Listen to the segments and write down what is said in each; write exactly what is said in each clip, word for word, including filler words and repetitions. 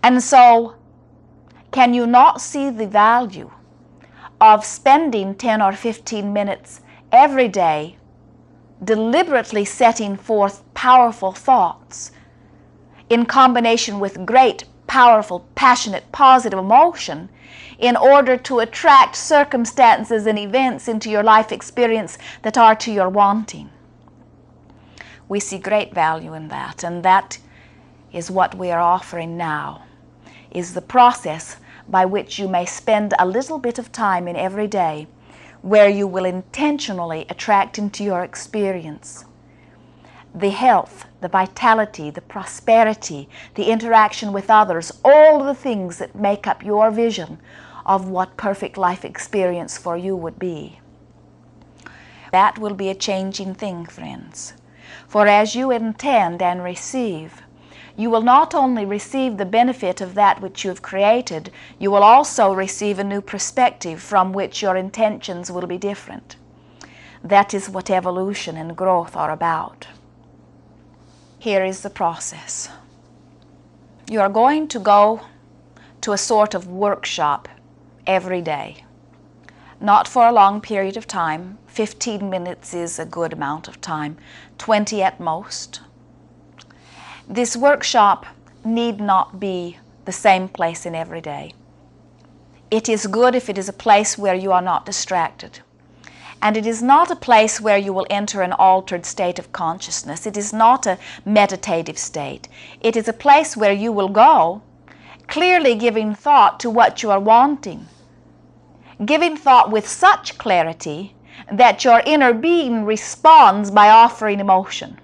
And so, can you not see the value of spending ten or fifteen minutes every day deliberately setting forth powerful thoughts in combination with great, powerful, passionate, positive emotion in order to attract circumstances and events into your life experience that are to your wanting? We see great value in that, and that is what we are offering now, is the process by which you may spend a little bit of time in every day where you will intentionally attract into your experience the health, the vitality, the prosperity, the interaction with others, all the things that make up your vision of what perfect life experience for you would be. That will be a changing thing, friends. For as you intend and receive, you will not only receive the benefit of that which you have created, you will also receive a new perspective from which your intentions will be different. That is what evolution and growth are about. Here is the process. You are going to go to a sort of workshop every day. Not for a long period of time. fifteen minutes is a good amount of time. twenty at most. This workshop need not be the same place in every day. It is good if it is a place where you are not distracted. And it is not a place where you will enter an altered state of consciousness. It is not a meditative state. It is a place where you will go clearly giving thought to what you are wanting. Giving thought with such clarity that your inner being responds by offering emotion.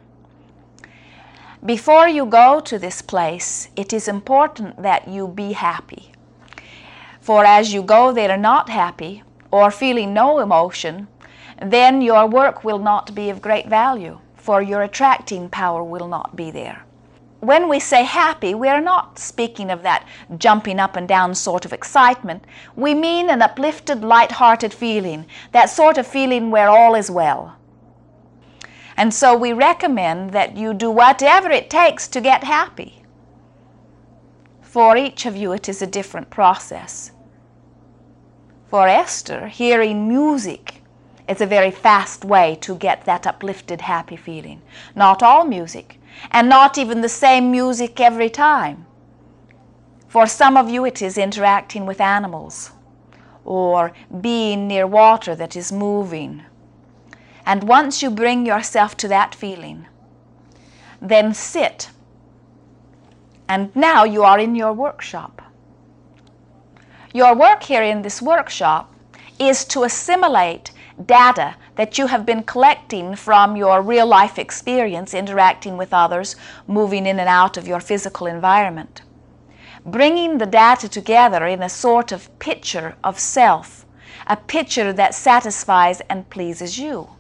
Before you go to this place, it is important that you be happy. For as you go there not happy or feeling no emotion, then your work will not be of great value, for your attracting power will not be there. When we say happy, we are not speaking of that jumping up and down sort of excitement. We mean an uplifted, light-hearted feeling, that sort of feeling where all is well. And so we recommend that you do whatever it takes to get happy. For each of you, it is a different process. For Esther, hearing music is a very fast way to get that uplifted, happy feeling. Not all music, and not even the same music every time. For some of you, it is interacting with animals, or being near water that is moving. And once you bring yourself to that feeling, then sit. And now you are in your workshop. Your work here in this workshop is to assimilate data that you have been collecting from your real life experience interacting with others, moving in and out of your physical environment. Bringing the data together in a sort of picture of self, a picture that satisfies and pleases you.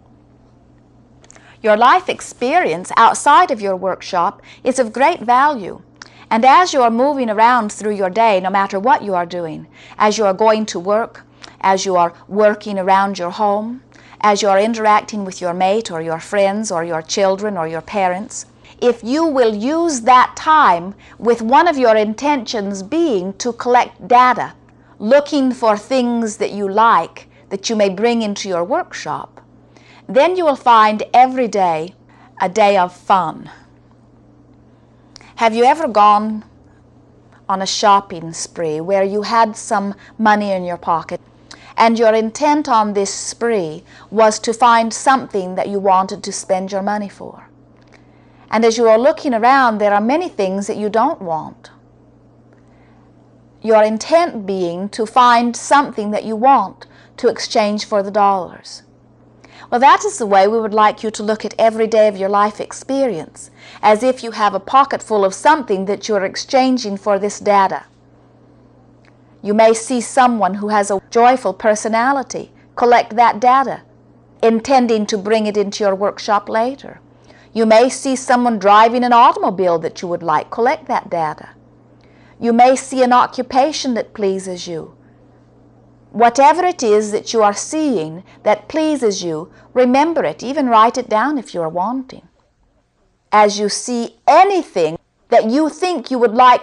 Your life experience outside of your workshop is of great value. And as you are moving around through your day, no matter what you are doing, as you are going to work, as you are working around your home, as you are interacting with your mate or your friends or your children or your parents, if you will use that time with one of your intentions being to collect data, looking for things that you like that you may bring into your workshop, then you will find every day a day of fun. Have you ever gone on a shopping spree where you had some money in your pocket and your intent on this spree was to find something that you wanted to spend your money for? And as you are looking around, there are many things that you don't want. Your intent being to find something that you want to exchange for the dollars. Well, that is the way we would like you to look at every day of your life experience, as if you have a pocket full of something that you are exchanging for this data. You may see someone who has a joyful personality, collect that data, intending to bring it into your workshop later. You may see someone driving an automobile that you would like, collect that data. You may see an occupation that pleases you. Whatever it is that you are seeing that pleases you, remember it, even write it down if you are wanting. As you see anything that you think you would like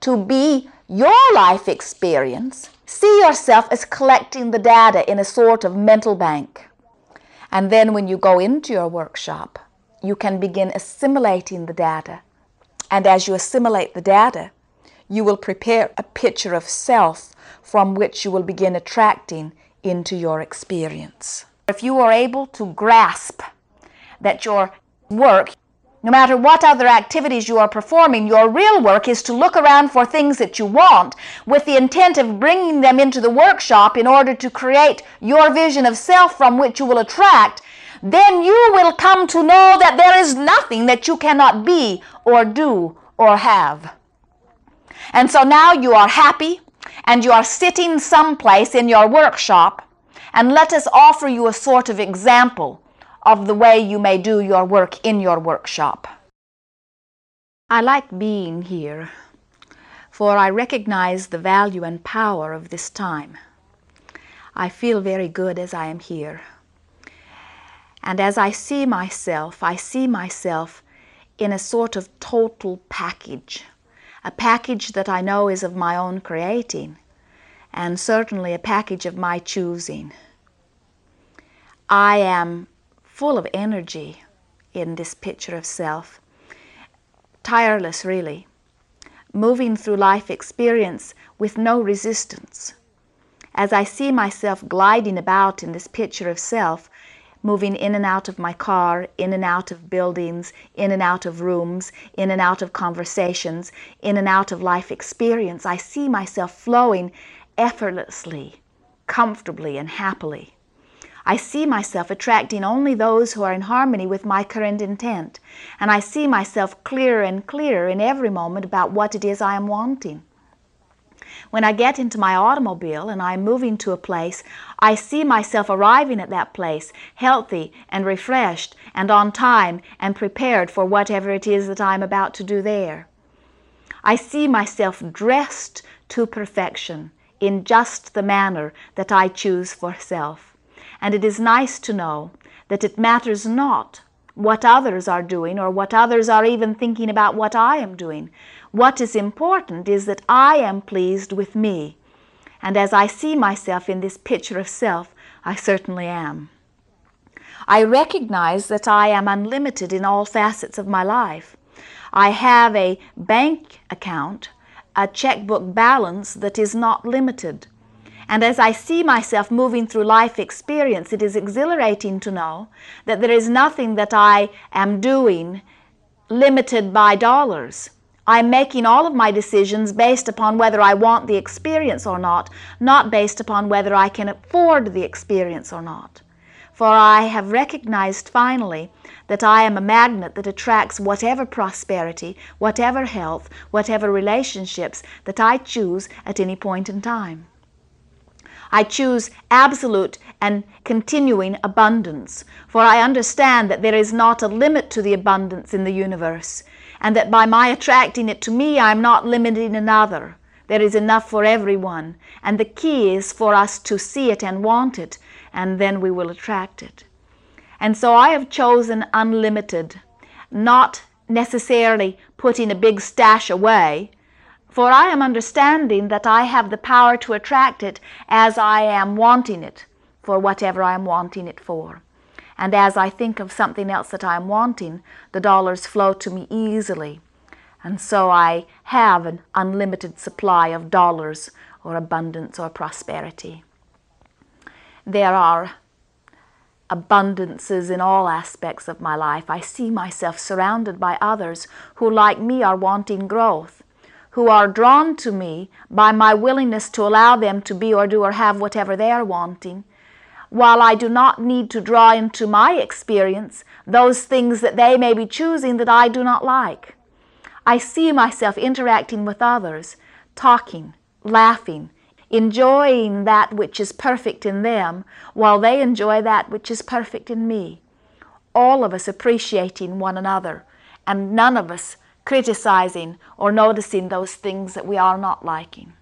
to be your life experience, see yourself as collecting the data in a sort of mental bank. And then when you go into your workshop, you can begin assimilating the data. And as you assimilate the data, you will prepare a picture of self from which you will begin attracting into your experience. If you are able to grasp that your work, no matter what other activities you are performing, your real work is to look around for things that you want with the intent of bringing them into the workshop in order to create your vision of self from which you will attract, then you will come to know that there is nothing that you cannot be or do or have. And so now you are happy and you are sitting someplace in your workshop, and let us offer you a sort of example of the way you may do your work in your workshop. I like being here, for I recognize the value and power of this time. I feel very good as I am here. And as I see myself, I see myself in a sort of total package, a package that I know is of my own creating, and certainly a package of my choosing. I am full of energy in this picture of self, tireless really, moving through life experience with no resistance. As I see myself gliding about in this picture of self, moving in and out of my car, in and out of buildings, in and out of rooms, in and out of conversations, in and out of life experience, I see myself flowing effortlessly, comfortably, and happily. I see myself attracting only those who are in harmony with my current intent, and I see myself clearer and clearer in every moment about what it is I am wanting. When I get into my automobile and I am moving to a place, I see myself arriving at that place healthy and refreshed and on time and prepared for whatever it is that I am about to do there. I see myself dressed to perfection in just the manner that I choose for self. And it is nice to know that it matters not what others are doing or what others are even thinking about what I am doing. What is important is that I am pleased with me. And as I see myself in this picture of self, I certainly am. I recognize that I am unlimited in all facets of my life. I have a bank account, a checkbook balance that is not limited. And as I see myself moving through life experience, it is exhilarating to know that there is nothing that I am doing limited by dollars. I'm making all of my decisions based upon whether I want the experience or not, not based upon whether I can afford the experience or not. For I have recognized finally that I am a magnet that attracts whatever prosperity, whatever health, whatever relationships that I choose at any point in time. I choose absolute and continuing abundance, for I understand that there is not a limit to the abundance in the universe, and that by my attracting it to me, I am not limiting another. There is enough for everyone, and the key is for us to see it and want it, and then we will attract it. And so I have chosen unlimited, not necessarily putting a big stash away, for I am understanding that I have the power to attract it as I am wanting it, for whatever I am wanting it for. And as I think of something else that I am wanting, the dollars flow to me easily. And so I have an unlimited supply of dollars or abundance or prosperity. There are abundances in all aspects of my life. I see myself surrounded by others who, like me, are wanting growth, who are drawn to me by my willingness to allow them to be or do or have whatever they are wanting, while I do not need to draw into my experience those things that they may be choosing that I do not like. I see myself interacting with others, talking, laughing, enjoying that which is perfect in them, while they enjoy that which is perfect in me. All of us appreciating one another, and none of us criticizing or noticing those things that we are not liking.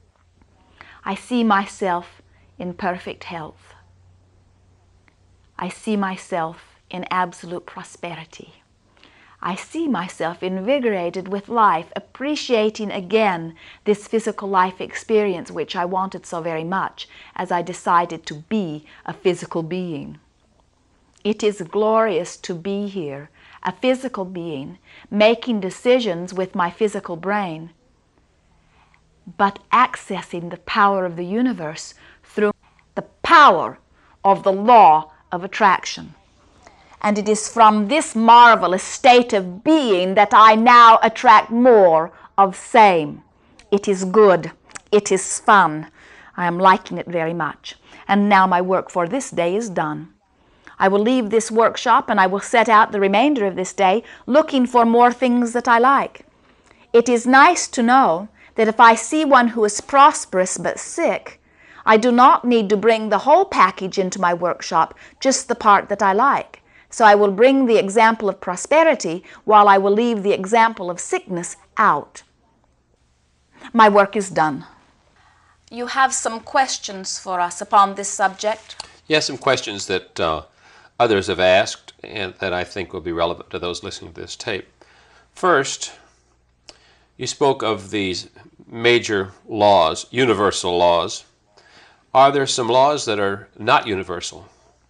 I see myself in perfect health. I see myself in absolute prosperity. I see myself invigorated with life, appreciating again this physical life experience which I wanted so very much as I decided to be a physical being. It is glorious to be here, a physical being, making decisions with my physical brain, but accessing the power of the universe through the power of the law of attraction. And it is from this marvelous state of being that I now attract more of same. It is good. It is fun. I am liking it very much. And now my work for this day is done. I will leave this workshop and I will set out the remainder of this day looking for more things that I like. It is nice to know that if I see one who is prosperous but sick, I do not need to bring the whole package into my workshop, just the part that I like. So I will bring the example of prosperity while I will leave the example of sickness out. My work is done. You have some questions for us upon this subject? Yes, some questions that uh, others have asked and that I think will be relevant to those listening to this tape. First, you spoke of these major laws, universal laws. Are there some laws that are not universal?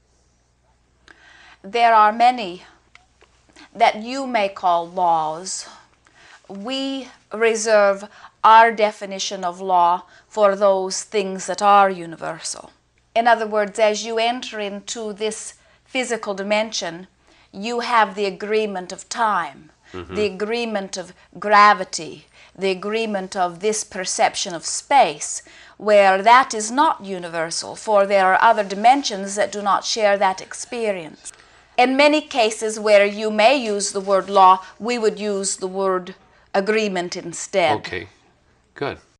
There are many that you may call laws. We reserve our definition of law for those things that are universal. In other words, as you enter into this physical dimension, you have the agreement of time, mm-hmm. the agreement of gravity, the agreement of this perception of space, where that is not universal, for there are other dimensions that do not share that experience. In many cases where you may use the word law, we would use the word agreement instead. Okay, good.